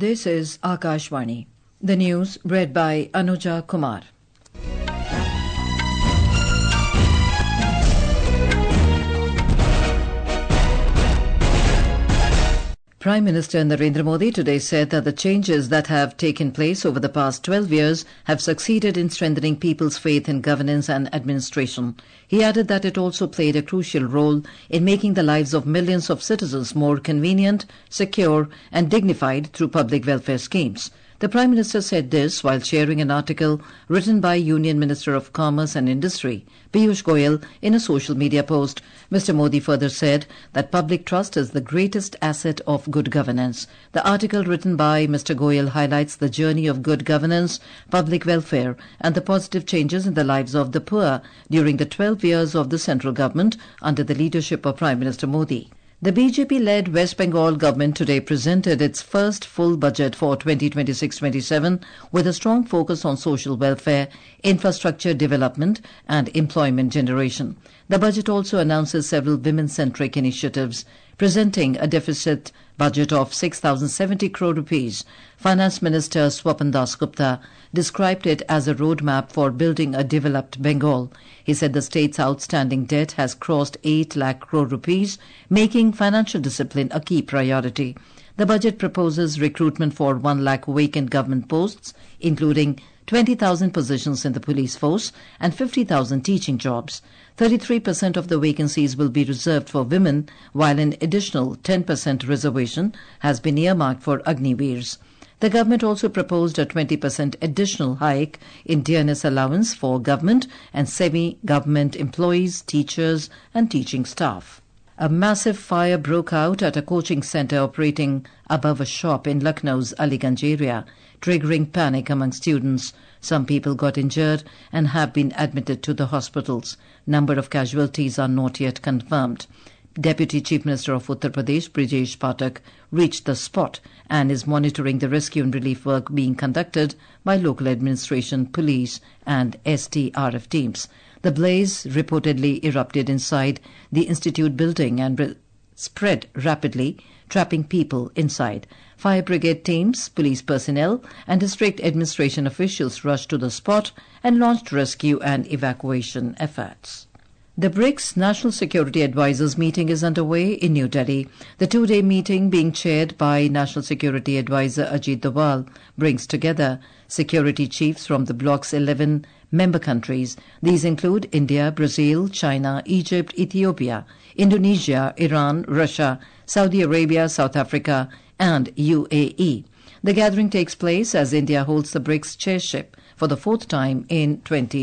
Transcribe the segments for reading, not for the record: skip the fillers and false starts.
This is Akashvani. The news read by Anuja Kumar. Prime Minister Narendra Modi today said that the changes that have taken place over the past 12 years have succeeded in strengthening people's faith in governance and administration. He added that it also played a crucial role in making the lives of millions of citizens more convenient, secure and dignified through public welfare schemes. The Prime Minister said this while sharing an article written by Union Minister of Commerce and Industry, Piyush Goyal, in a social media post. Mr. Modi further said that public trust is the greatest asset of good governance. The article written by Mr. Goyal highlights the journey of good governance, public welfare and the positive changes in the lives of the poor during the 12 years of the central government under the leadership of Prime Minister Modi. The BJP-led West Bengal government today presented its first full budget for 2026-27 with a strong focus on social welfare, infrastructure development and employment generation. The budget also announces several women-centric initiatives, presenting a deficit budget of 6,070 crore rupees. Finance Minister Swapan Dasgupta described it as a roadmap for building a developed Bengal. He said the state's outstanding debt has crossed 8 lakh crore rupees, making financial discipline a key priority. The budget proposes recruitment for 1 lakh vacant government posts, including 20,000 positions in the police force and 50,000 teaching jobs. 33% of the vacancies will be reserved for women, while an additional 10% reservation has been earmarked for Agniveers. The government also proposed a 20% additional hike in dearness allowance for government and semi-government employees, teachers and teaching staff. A massive fire broke out at a coaching centre operating above a shop in Lucknow's Aliganj area, triggering panic among students. Some people got injured and have been admitted to the hospitals. Number of casualties are not yet confirmed. Deputy Chief Minister of Uttar Pradesh, Brijesh Pathak, reached the spot and is monitoring the rescue and relief work being conducted by local administration, police and SDRF teams. The blaze reportedly erupted inside the institute building and spread rapidly, trapping people inside. Fire brigade teams, police personnel and district administration officials rushed to the spot and launched rescue and evacuation efforts. The BRICS National Security Advisors meeting is underway in New Delhi. The two-day meeting, being chaired by National Security Advisor Ajit Doval, brings together security chiefs from the bloc's 11 member countries. These include India, Brazil, China, Egypt, Ethiopia, Indonesia, Iran, Russia, Saudi Arabia, South Africa and UAE. The gathering takes place as India holds the BRICS chairship for the fourth time in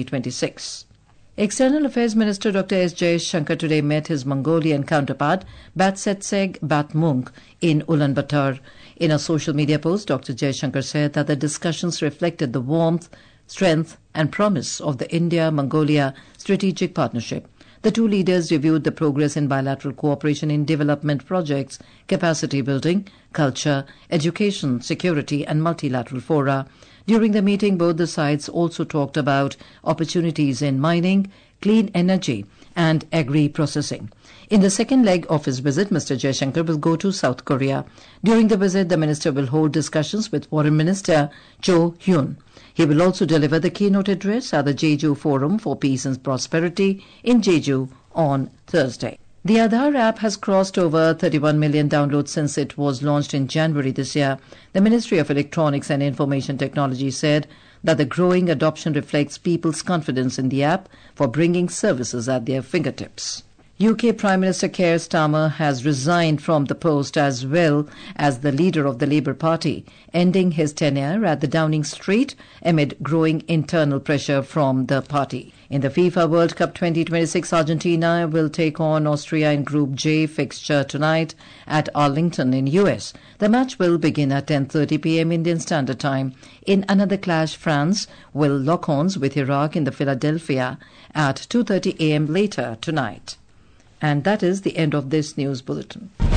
2026. External Affairs Minister Dr. S. Jaishankar today met his Mongolian counterpart Batsetseg Batmung in Ulaanbaatar. In a social media post, Dr. Jaishankar said that the discussions reflected the warmth, strength and promise of the India-Mongolia strategic partnership. The two leaders reviewed the progress in bilateral cooperation in development projects, capacity building, culture, education, security and multilateral fora. During the meeting, both the sides also talked about opportunities in mining, clean energy and agri-processing. In the second leg of his visit, Mr. Jaishankar will go to South Korea. During the visit, the minister will hold discussions with Foreign Minister Cho Hyun. He will also deliver the keynote address at the Jeju Forum for Peace and Prosperity in Jeju on Thursday. The Aadhaar app has crossed over 31 million downloads since it was launched in January this year. The Ministry of Electronics and Information Technology said that the growing adoption reflects people's confidence in the app for bringing services at their fingertips. UK Prime Minister Keir Starmer has resigned from the post as well as the leader of the Labour Party, ending his tenure at the Downing Street amid growing internal pressure from the party. In the FIFA World Cup 2026, Argentina will take on Austria in Group J fixture tonight at Arlington in US. The match will begin at 10:30 p.m. Indian Standard Time. In another clash, France will lock horns with Iraq in the Philadelphia at 2:30 a.m. later tonight. And that is the end of this news bulletin.